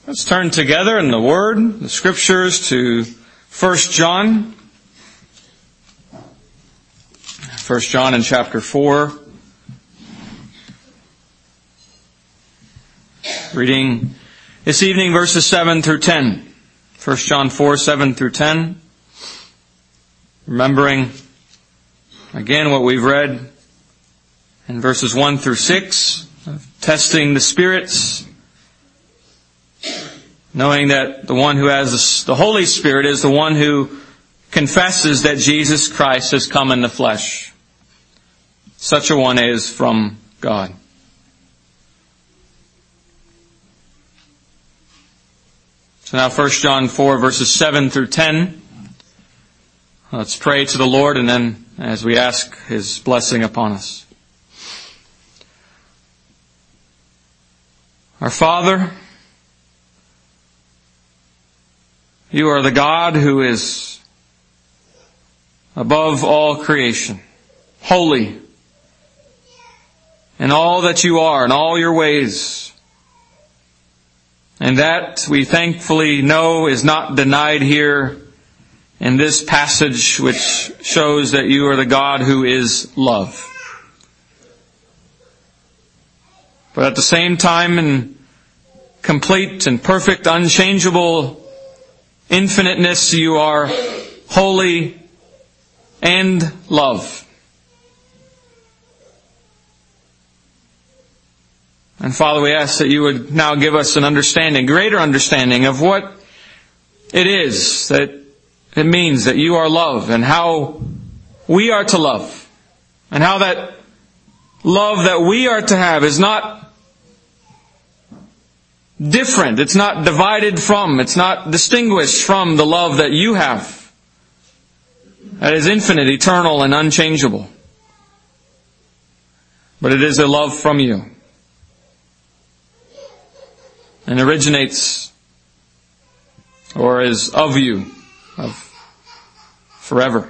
Let's turn together in the Word, the Scriptures, to 1 John. 1 John in chapter 4. Reading this evening verses 7 through 10. 1 John 4, 7 through 10. Remembering again what we've read in verses 1 through 6, testing the spirits, knowing that the one who has the Holy Spirit is the one who confesses that Jesus Christ has come in the flesh. Such a one is from God. So now 1 John 4 verses 7 through 10. Let's pray to the Lord, and then as we ask His blessing upon us. Our Father, You are the God who is above all creation, holy in all that You are, in all Your ways. And that we thankfully know is not denied here in this passage, which shows that You are the God who is love. But at the same time, in complete and perfect, unchangeable infiniteness, You are holy and love. And Father, we ask that You would now give us an understanding, greater understanding of what it is that it means that You are love, and how we are to love, and how that love that we are to have is not different, it's not divided from, it's not distinguished from the love that You have, that is infinite, eternal, and unchangeable. But it is a love from You, and originates or is of You, of forever.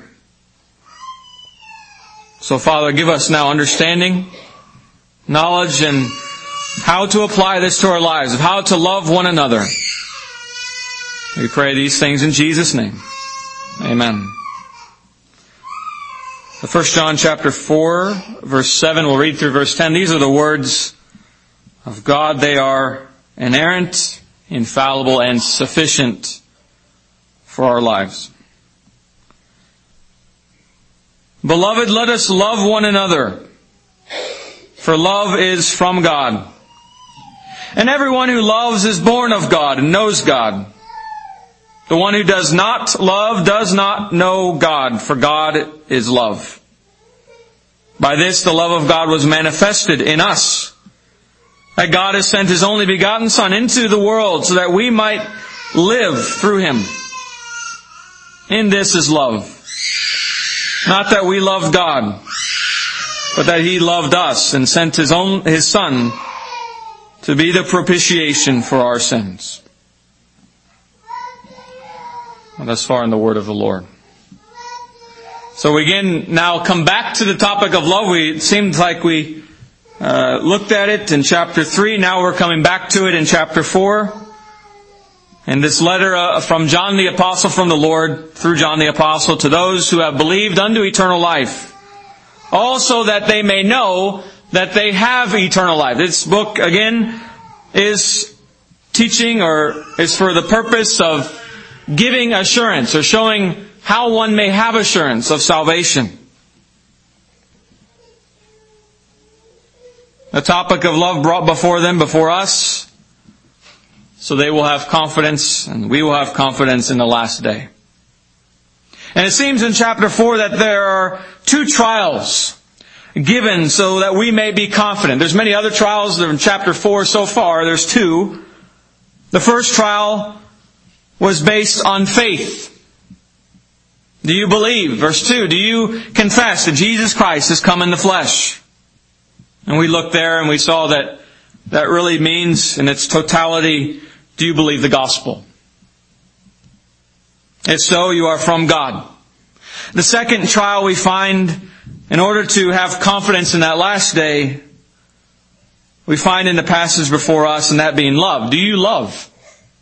So Father, give us now understanding, knowledge, and how to apply this to our lives, of how to love one another. We pray these things in Jesus' name. Amen. The 1 John chapter 4, verse 7, we'll read through verse 10. These are the words of God. They are inerrant, infallible, and sufficient for our lives. Beloved, let us love one another, for love is from God. And everyone who loves is born of God and knows God. The one who does not love does not know God, for God is love. By this the love of God was manifested in us, that God has sent His only begotten Son into the world so that we might live through Him. In this is love. Not that we loved God, but that He loved us and sent His Son to be the propitiation for our sins. And thus far in the word of the Lord. So we again now come back to the topic of love. It seemed like we looked at it in chapter 3. Now we're coming back to it in chapter 4. And this letter from John the Apostle from the Lord, through John the Apostle, to those who have believed unto eternal life. Also that they may know that they have eternal life. This book, again, is teaching, or is for the purpose of giving assurance, or showing how one may have assurance of salvation. The topic of love brought before them, before us, so they will have confidence, and we will have confidence in the last day. And it seems in chapter 4 that there are 2 trials given so that we may be confident. There's many other trials in chapter 4 so far. There's 2. The first trial was based on faith. Do you believe? Verse 2, do you confess that Jesus Christ has come in the flesh? And we looked there and we saw that that really means in its totality, do you believe the gospel? If so, you are from God. The second trial we find, in order to have confidence in that last day, we find in the passage before us, and that being love. Do you love?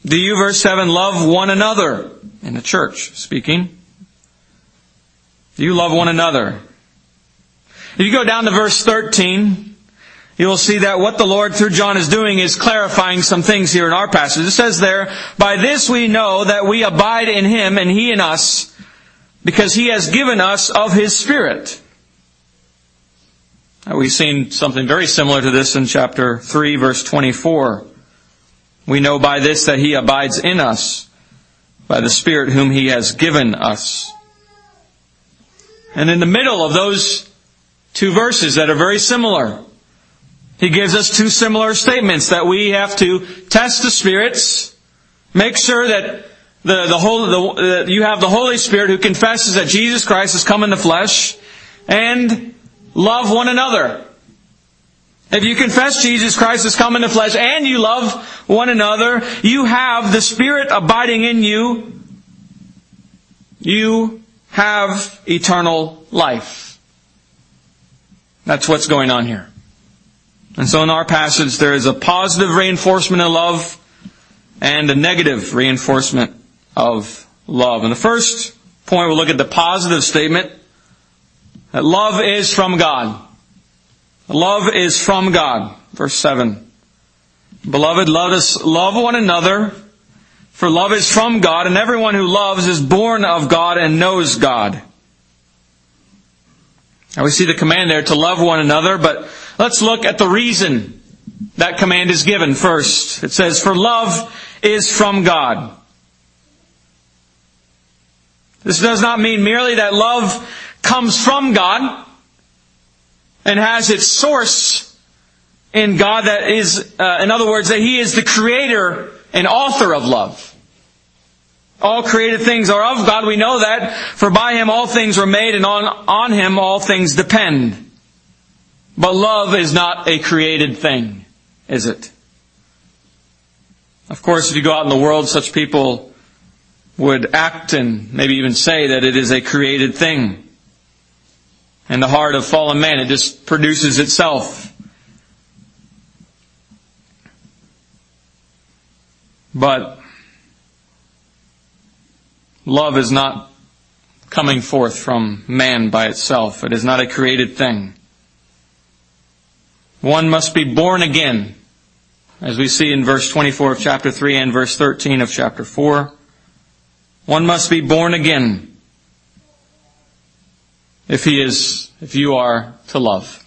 Do you, verse 7, love one another? In the church, speaking. Do you love one another? If you go down to verse 13, you will see that what the Lord through John is doing is clarifying some things here in our passage. It says there, by this we know that we abide in Him and He in us, because He has given us of His Spirit. Now, we've seen something very similar to this in chapter 3, verse 24. We know by this that He abides in us, by the Spirit whom He has given us. And in the middle of those two verses that are very similar, He gives us two similar statements that we have to test the spirits, make sure that you have the Holy Spirit who confesses that Jesus Christ has come in the flesh, and love one another. If you confess Jesus Christ has come in the flesh and you love one another, you have the Spirit abiding in you. You have eternal life. That's what's going on here. And so in our passage there is a positive reinforcement of love and a negative reinforcement of love. In the first point we'll look at the positive statement that love is from God. Love is from God. Verse 7. Beloved, let us love one another, for love is from God, and everyone who loves is born of God and knows God. Now we see the command there to love one another, but let's look at the reason that command is given first. It says, for love is from God. This does not mean merely that love comes from God and has its source in God, that is, in other words, that He is the creator and author of love. All created things are of God. We know that, for by Him all things were made, and on Him all things depend. But love is not a created thing, is it? Of course, if you go out in the world, such people would act and maybe even say that it is a created thing. In the heart of fallen man, it just produces itself. But love is not coming forth from man by itself. It is not a created thing. One must be born again, as we see in verse 24 of chapter 3 and verse 13 of chapter 4. One must be born again if you are to love.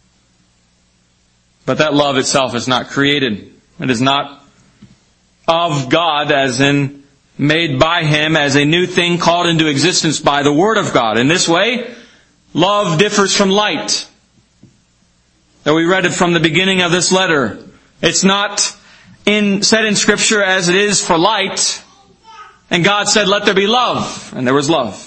But that love itself is not created. It is not of God, as in made by Him as a new thing called into existence by the Word of God. In this way, love differs from light. Though we read it from the beginning of this letter, it's not said in Scripture as it is for light. And God said, let there be love. And there was love.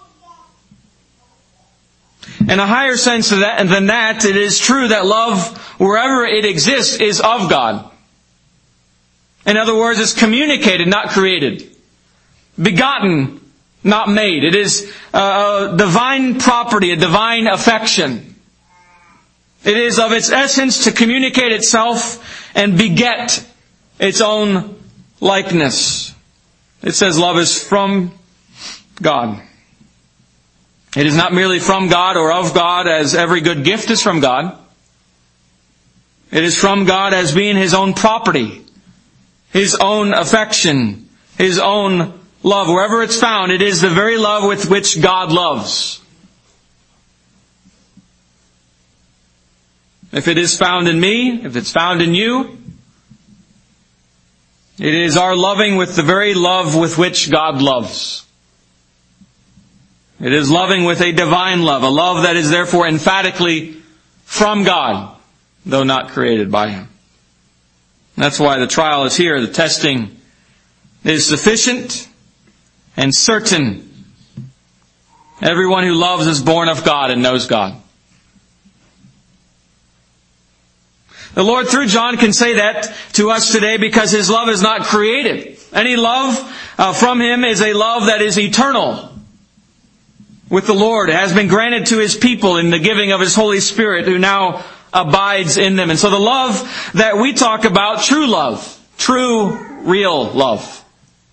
In a higher sense than that, it is true that love, wherever it exists, is of God. In other words, it's communicated, not created. Begotten, not made. It is a divine property, a divine affection. It is of its essence to communicate itself and beget its own likeness. It says love is from God. It is not merely from God or of God, as every good gift is from God. It is from God as being His own property, His own affection, His own love. Wherever it's found, it is the very love with which God loves. If it is found in me, if it's found in you, it is our loving with the very love with which God loves. It is loving with a divine love, a love that is therefore emphatically from God, though not created by Him. That's why the trial is here. The testing is sufficient and certain. Everyone who loves is born of God and knows God. The Lord through John can say that to us today because His love is not created. Any love from Him is a love that is eternal with the Lord. It has been granted to His people in the giving of His Holy Spirit, who now abides in them. And so the love that we talk about, true love true, real love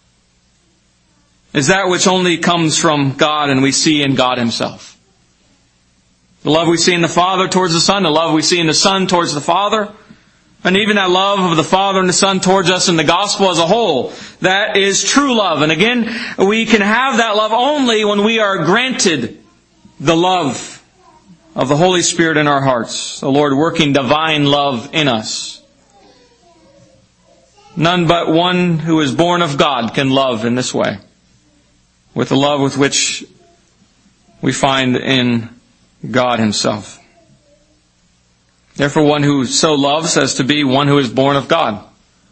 is that which only comes from God and we see in God Himself. The love we see in the Father towards the Son, the love we see in the Son towards the Father, and even that love of the Father and the Son towards us in the gospel as a whole, that is true love. And again, we can have that love only when we are granted the love of the Holy Spirit in our hearts, the Lord working divine love in us. None but one who is born of God can love in this way, with the love with which we find in God Himself. Therefore, one who so loves has to be one who is born of God.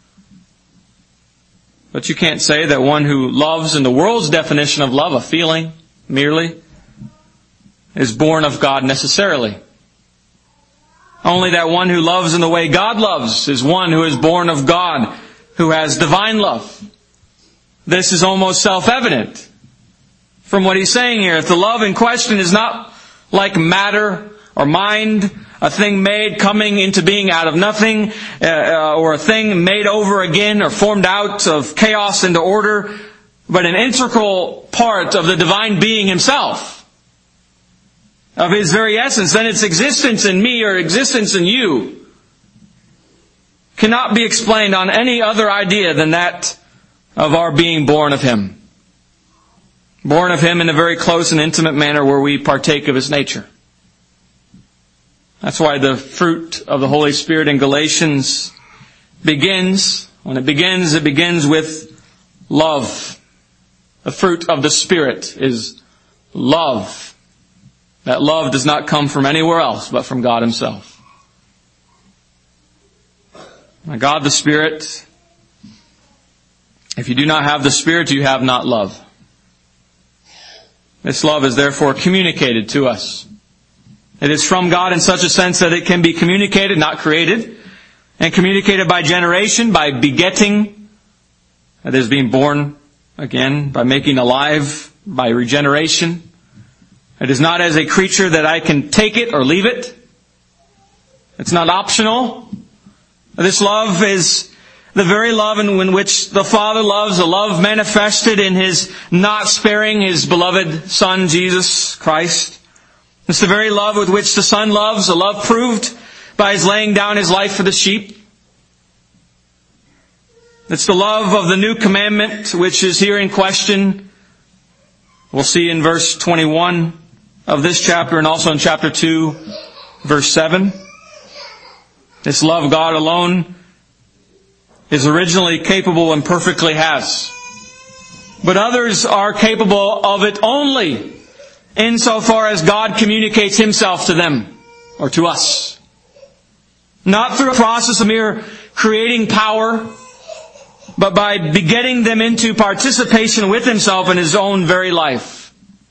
But you can't say that one who loves in the world's definition of love, a feeling merely, is born of God necessarily. Only that one who loves in the way God loves is one who is born of God, who has divine love. This is almost self-evident from what he's saying here. If the love in question is not like matter or mind, a thing made coming into being out of nothing, or a thing made over again or formed out of chaos into order, but an integral part of the divine being Himself, of His very essence, then its existence in me or existence in you cannot be explained on any other idea than that of our being born of Him. Born of Him in a very close and intimate manner where we partake of His nature. That's why the fruit of the Holy Spirit in Galatians begins. When it begins with love. The fruit of the Spirit is love. That love does not come from anywhere else but from God Himself. Now, God the Spirit, if you do not have the Spirit, you have not love. This love is therefore communicated to us. It is from God in such a sense that it can be communicated, not created, and communicated by generation, by begetting, that is being born again, by making alive, by regeneration. It is not as a creature that I can take it or leave it. It's not optional. This love is the very love in which the Father loves, a love manifested in His not sparing His beloved Son, Jesus Christ. It's the very love with which the Son loves, a love proved by His laying down His life for the sheep. It's the love of the new commandment which is here in question. We'll see in verse 21 of this chapter and also in chapter 2, verse 7. This love God alone is originally capable and perfectly has. But others are capable of it only insofar as God communicates Himself to them or to us. Not through a process of mere creating power, but by begetting them into participation with Himself in His own very life.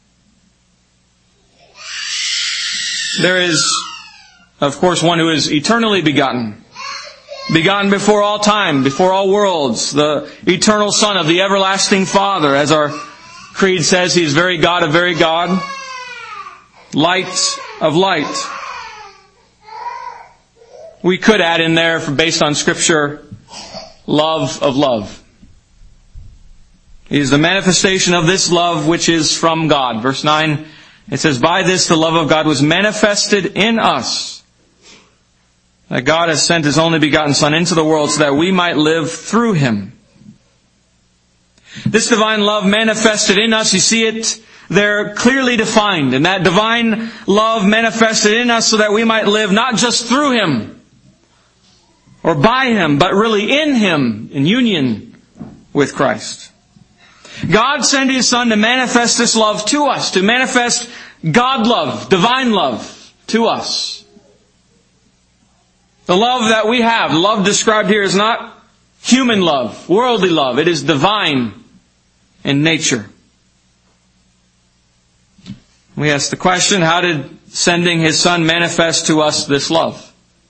There is, of course, one who is eternally begotten. Begotten before all time, before all worlds. The eternal Son of the everlasting Father. As our creed says, He is very God of very God. Light of light. We could add in there, based on Scripture, love of love. He is the manifestation of this love which is from God. Verse 9, it says, by this the love of God was manifested in us, that God has sent His only begotten Son into the world so that we might live through Him. This divine love manifested in us, you see it there clearly defined. And that divine love manifested in us so that we might live not just through Him or by Him, but really in Him, in union with Christ. God sent His Son to manifest this love to us, to manifest God love, divine love to us. The love that we have, the love described here is not human love, worldly love. It is divine in nature. We ask the question, how did sending His Son manifest to us this love?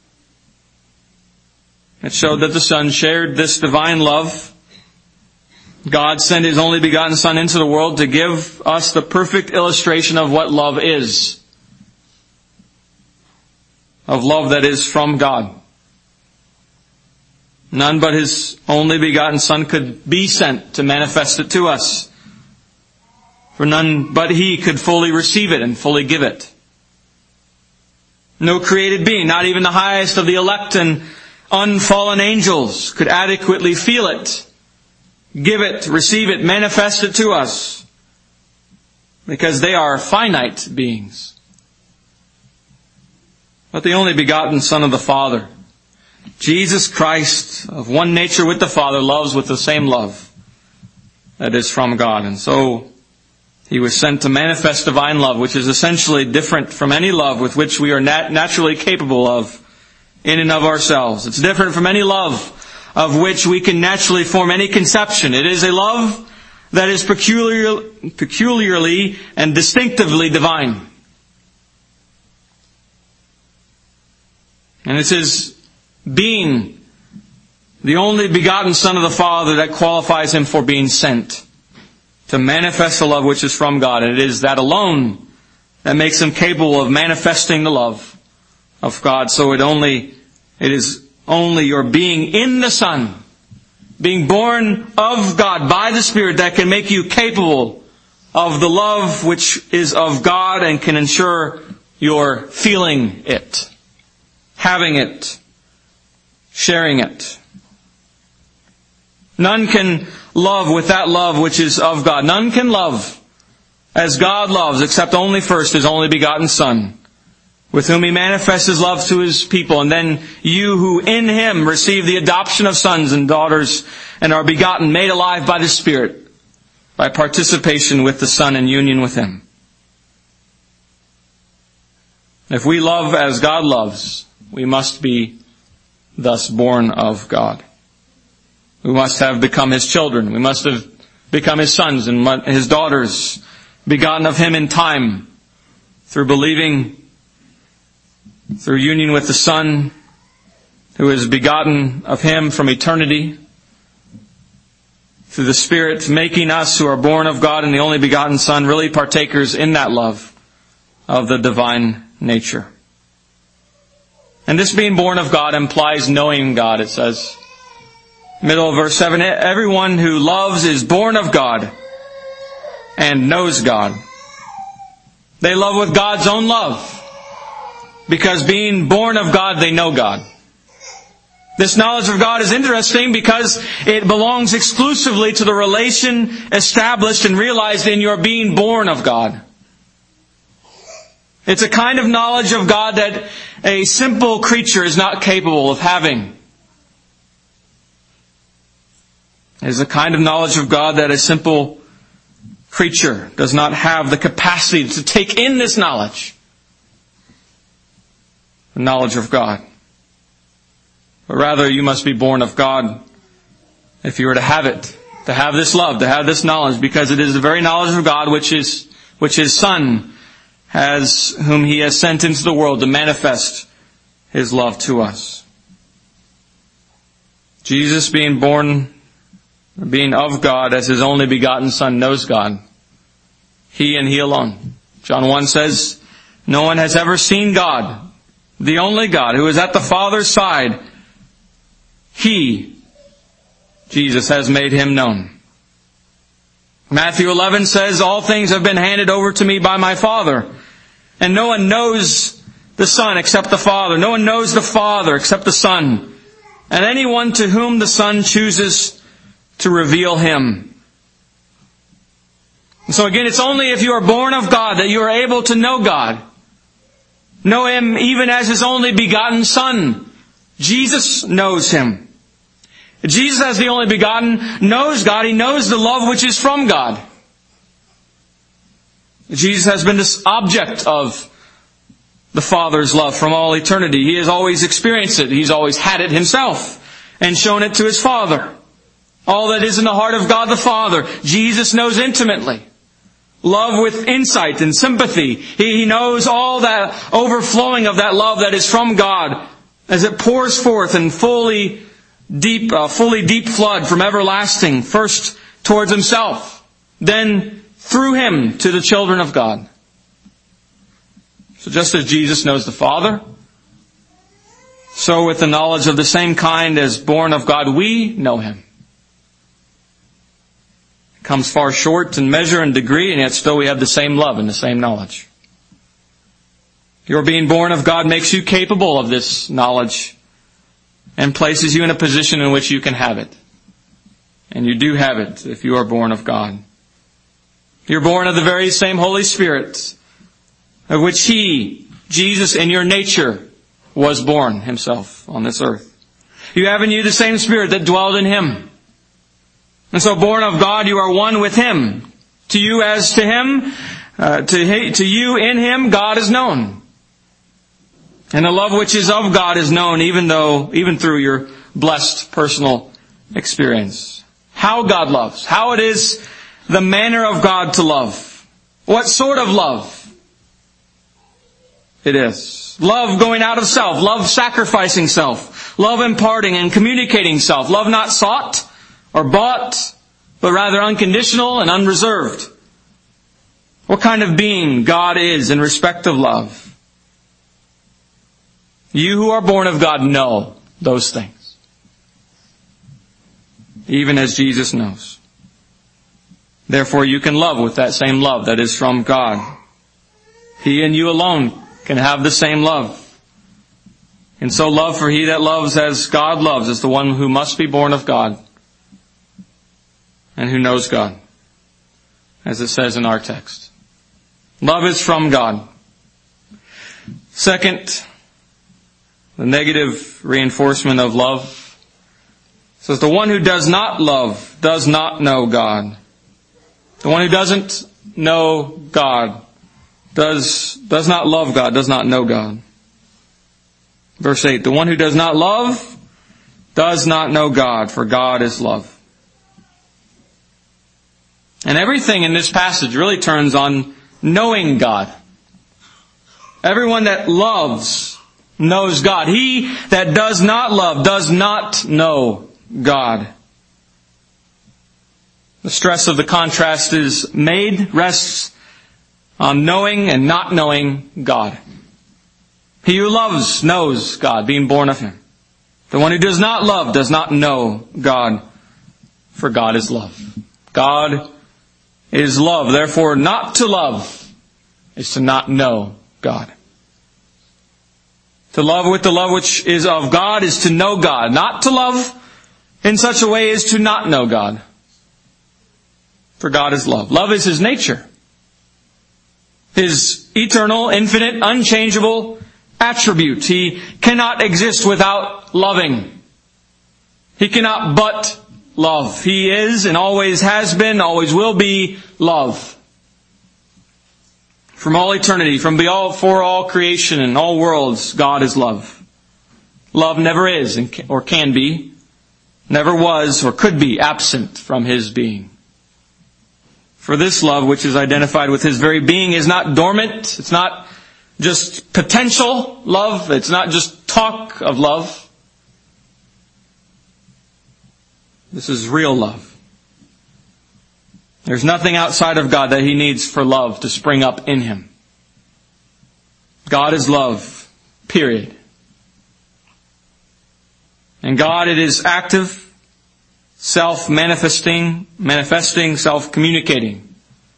It showed that the Son shared this divine love. God sent His only begotten Son into the world to give us the perfect illustration of what love is. Of love that is from God. None but His only begotten Son could be sent to manifest it to us. For none but He could fully receive it and fully give it. No created being, not even the highest of the elect and unfallen angels, could adequately feel it, give it, receive it, manifest it to us. Because they are finite beings. But the only begotten Son of the Father, Jesus Christ, of one nature with the Father, loves with the same love that is from God. And so He was sent to manifest divine love, which is essentially different from any love with which we are naturally capable of in and of ourselves. It's different from any love of which we can naturally form any conception. It is a love that is peculiarly and distinctively divine. And it's His being, the only begotten Son of the Father, that qualifies Him for being sent to manifest the love which is from God. And it is that alone that makes Him capable of manifesting the love of God. So it is only your being in the Son, being born of God by the Spirit, that can make you capable of the love which is of God and can ensure your feeling it, having it, sharing it. None can love with that love which is of God. None can love as God loves, except only first His only begotten Son, with whom He manifests His love to His people. And then you who in Him receive the adoption of sons and daughters and are begotten, made alive by the Spirit, by participation with the Son and union with Him. If we love as God loves, we must be thus born of God. We must have become His children. We must have become His sons and His daughters, begotten of Him in time, through believing, through union with the Son, who is begotten of Him from eternity, through the Spirit making us who are born of God and the only begotten Son really partakers in that love of the divine nature. And this being born of God implies knowing God, it says. Middle of verse 7, everyone who loves is born of God and knows God. They love with God's own love, because being born of God, they know God. This knowledge of God is interesting because it belongs exclusively to the relation established and realized in your being born of God. It's a kind of knowledge of God that a simple creature is not capable of having. It is a kind of knowledge of God that a simple creature does not have the capacity to take in this knowledge. The knowledge of God. But rather, you must be born of God if you are to have it, to have this love, to have this knowledge, because it is the very knowledge of God which His Son has, whom He has sent into the world to manifest His love to us. Jesus, being of God as His only begotten Son, knows God. He and He alone. John 1 says, no one has ever seen God, the only God, who is at the Father's side. He, Jesus, has made Him known. Matthew 11 says, all things have been handed over to me by my Father. And no one knows the Son except the Father. No one knows the Father except the Son. And anyone to whom the Son chooses to reveal Him. And so again, it's only if you are born of God that you are able to know God. Know Him even as His only begotten Son. Jesus knows Him. Jesus, as the only begotten, knows God. He knows the love which is from God. Jesus has been this object of the Father's love from all eternity. He has always experienced it. He's always had it Himself and shown it to His Father. All that is in the heart of God the Father, Jesus knows intimately. Love with insight and sympathy. He knows all that overflowing of that love that is from God as it pours forth in fully deep flood from everlasting, first towards Himself, then through Him to the children of God. So just as Jesus knows the Father, so with the knowledge of the same kind as born of God, we know Him. It comes far short in measure and degree, and yet still we have the same love and the same knowledge. Your being born of God makes you capable of this knowledge and places you in a position in which you can have it. And you do have it if you are born of God. You're born of the very same Holy Spirit of which He, Jesus, in your nature, was born Himself on this earth. You have in you the same Spirit that dwelled in Him. And so born of God, you are one with Him. To you as to Him, to you in Him, God is known. And the love which is of God is known even through your blessed personal experience. How God loves. How it is the manner of God to love. What sort of love it is. Love going out of self. Love sacrificing self. Love imparting and communicating self. Love not sought or bought, but rather unconditional and unreserved. What kind of being God is in respect of love. You who are born of God know those things. Even as Jesus knows. Therefore you can love with that same love that is from God. He and you alone can have the same love. And so love for he that loves as God loves is the one who must be born of God and who knows God, as it says in our text. Love is from God. Second, the negative reinforcement of love says the one who does not love does not know God. The one who doesn't know God does not love God, does not know God. Verse 8, the one who does not love does not know God, for God is love. And everything in this passage really turns on knowing God. Everyone that loves knows God. He that does not love does not know God. The stress of the contrast is rests on knowing and not knowing God. He who loves knows God, being born of Him. The one who does not love does not know God, for God is love. God is love. Therefore, not to love is to not know God. To love with the love which is of God is to know God. Not to love in such a way is to not know God. For God is love. Love is His nature. His eternal, infinite, unchangeable attribute. He cannot exist without loving. He cannot but love. He is and always has been, always will be love. From all eternity, for all creation and all worlds, God is love. Love never is or can be, never was or could be absent from His being. For this love, which is identified with His very being, is not dormant. It's not just potential love. It's not just talk of love. This is real love. There's nothing outside of God that He needs for love to spring up in Him. God is love, period. And God, it is active, self-manifesting, self-communicating.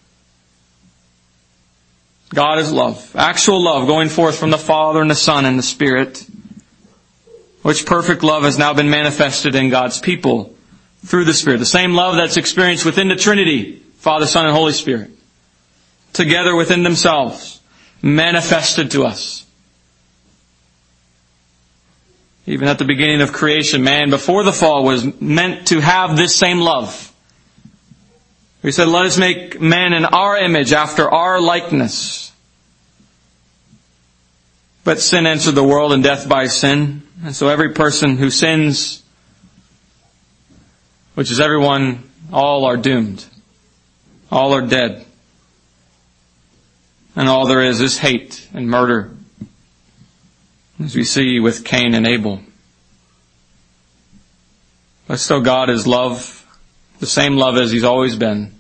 God is love. Actual love going forth from the Father and the Son and the Spirit, which perfect love has now been manifested in God's people through the Spirit. The same love that's experienced within the Trinity, Father, Son, and Holy Spirit, together within themselves, manifested to us. Even at the beginning of creation, man before the fall was meant to have this same love. We said, let us make man in our image, after our likeness. But sin entered the world and death by sin. And so every person who sins, which is everyone, all are doomed. All are dead. And all there is hate and murder, as we see with Cain and Abel. But still God is love, the same love as He's always been.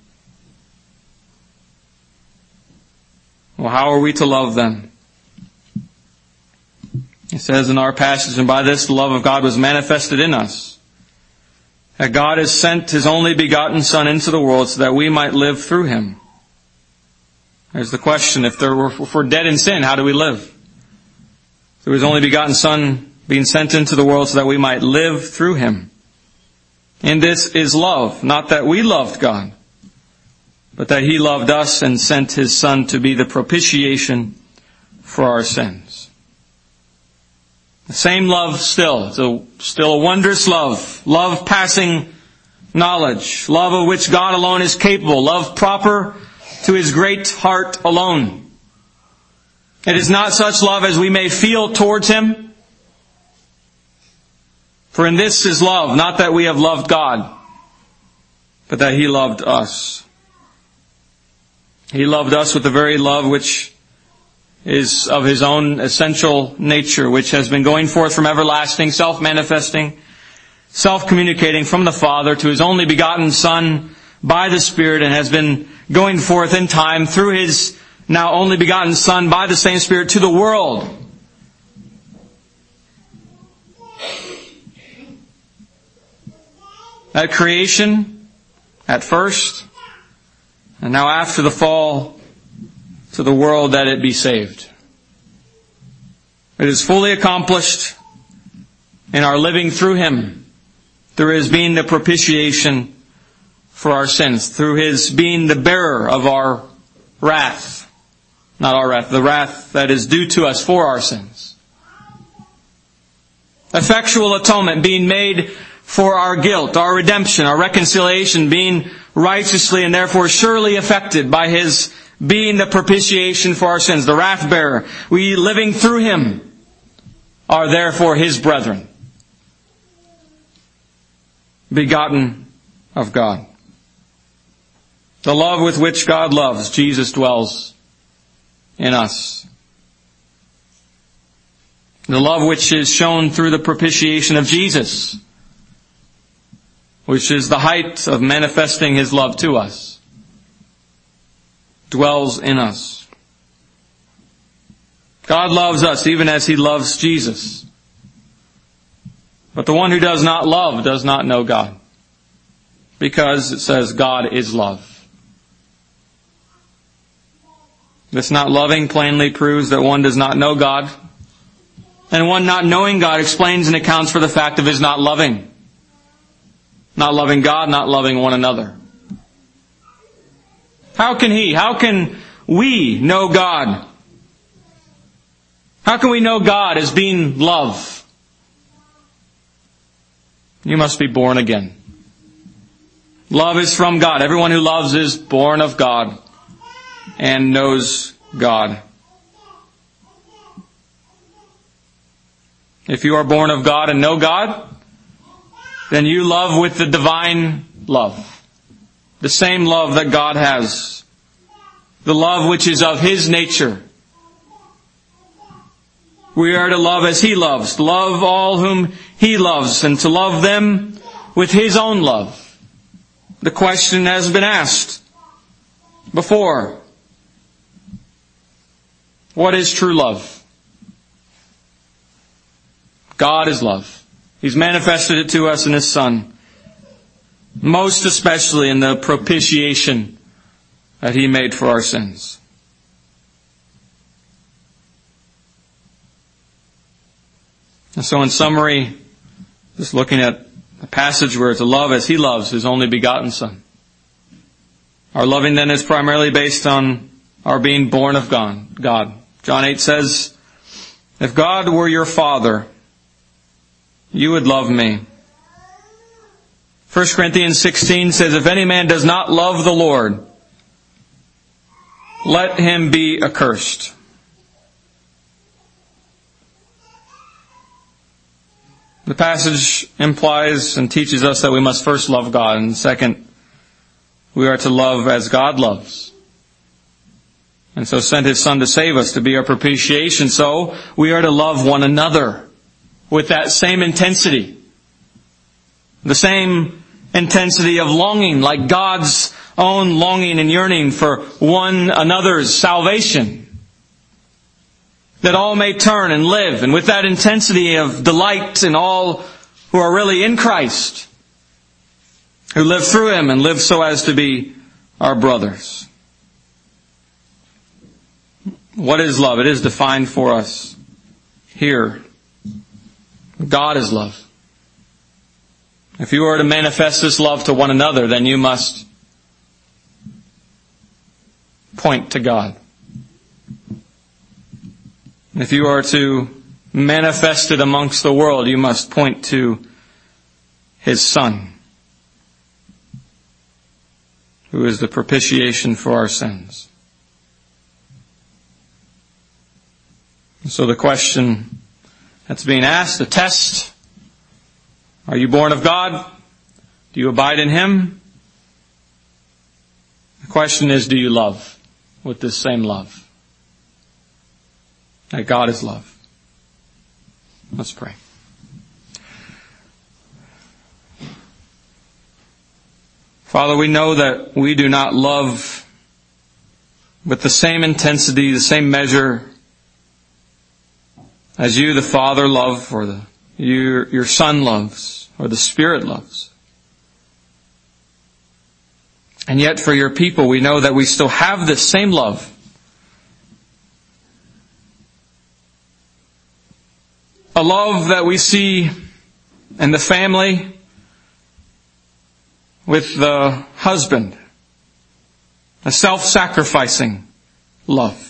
Well, how are we to love then? It says in our passage, and by this the love of God was manifested in us, that God has sent His only begotten Son into the world so that we might live through Him. There's the question, if we're dead in sin, how do we live? Through His only begotten Son being sent into the world so that we might live through Him. And this is love, not that we loved God, but that He loved us and sent His Son to be the propitiation for our sins. The same love still. It's still a wondrous love. Love passing knowledge. Love of which God alone is capable. Love proper to His great heart alone. It is not such love as we may feel towards Him. For in this is love, not that we have loved God, but that He loved us. He loved us with the very love which is of His own essential nature, which has been going forth from everlasting, self-manifesting, self-communicating from the Father to His only begotten Son by the Spirit, and has been going forth in time through His now only begotten Son by the same Spirit to the world. At creation, at first, and now after the fall, to the world that it be saved. It is fully accomplished in our living through Him, through His being the propitiation for our sins, through His being the bearer of our wrath. Not our wrath, the wrath that is due to us for our sins. Effectual atonement being made for our guilt, our redemption, our reconciliation, being righteously and therefore surely affected by His being the propitiation for our sins, the wrath bearer. We living through Him are therefore His brethren, begotten of God. The love with which God loves, Jesus dwells in us. The love which is shown through the propitiation of Jesus, which is the height of manifesting His love to us, dwells in us. God loves us even as He loves Jesus. But the one who does not love does not know God, because it says God is love. This not loving plainly proves that one does not know God, and one not knowing God explains and accounts for the fact of his not loving. Not loving God, not loving one another. How can we know God? How can we know God as being love? You must be born again. Love is from God. Everyone who loves is born of God and knows God. If you are born of God and know God, then you love with the divine love. The same love that God has. The love which is of His nature. We are to love as He loves. Love all whom He loves, and to love them with His own love. The question has been asked before. What is true love? God is love. He's manifested it to us in His Son. Most especially in the propitiation that He made for our sins. And so in summary, just looking at a passage where to love as He loves His only begotten Son. Our loving then is primarily based on our being born of God. John 8 says, if God were your Father, you would love me. 1 Corinthians 16 says, if any man does not love the Lord, let him be accursed. The passage implies and teaches us that we must first love God, and second, we are to love as God loves. And so sent His Son to save us, to be our propitiation. So we are to love one another with that same intensity. The same intensity of longing, like God's own longing and yearning for one another's salvation. that all may turn and live, and with that intensity of delight in all who are really in Christ, who live through Him and live so as to be our brothers. What is love? It is defined for us here. God is love. If you are to manifest this love to one another, then you must point to God. If you are to manifest it amongst the world, you must point to His Son, who is the propitiation for our sins. And so the question that's being asked, the test, are you born of God? Do you abide in Him? The question is, do you love with this same love? That God is love. Let's pray. Father, we know that we do not love with the same intensity, the same measure as you, the Father, love, or your Son loves, or the Spirit loves. And yet for your people, we know that we still have this same love. A love that we see in the family with the husband. A self-sacrificing love.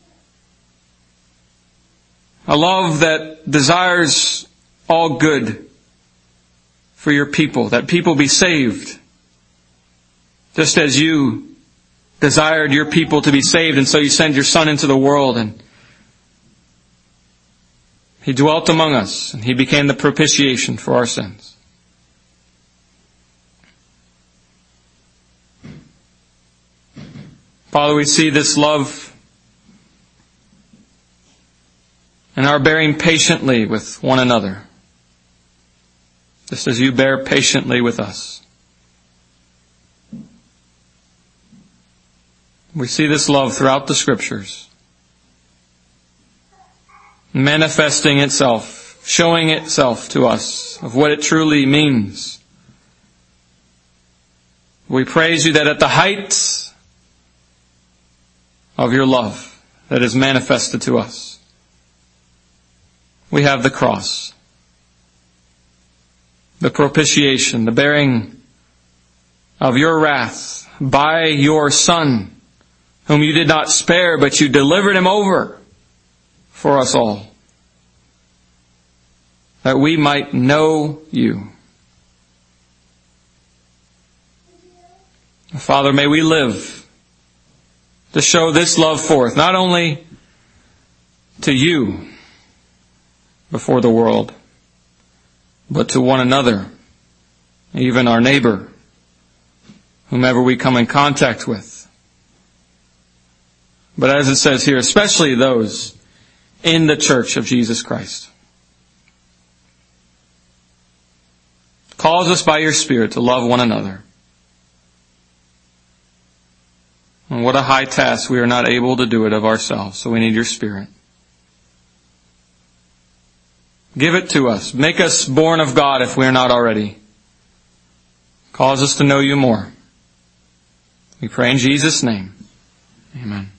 A love that desires all good for your people, that people be saved. Just as you desired your people to be saved, and so you send your Son into the world, and He dwelt among us, and He became the propitiation for our sins. Father, we see this love in our bearing patiently with one another, just as you bear patiently with us. We see this love throughout the Scriptures, manifesting itself, showing itself to us of what it truly means. We praise you that at the height of your love that is manifested to us, we have the cross, the propitiation, the bearing of your wrath by your Son, whom you did not spare, but you delivered Him over for us all, that we might know you. Father, may we live to show this love forth, not only to you before the world, but to one another, even our neighbor, whomever we come in contact with. But as it says here, especially those in the church of Jesus Christ. Cause us by your Spirit to love one another. And what a high task. We are not able to do it of ourselves, so we need your Spirit. Give it to us. Make us born of God if we are not already. Cause us to know you more. We pray in Jesus' name. Amen.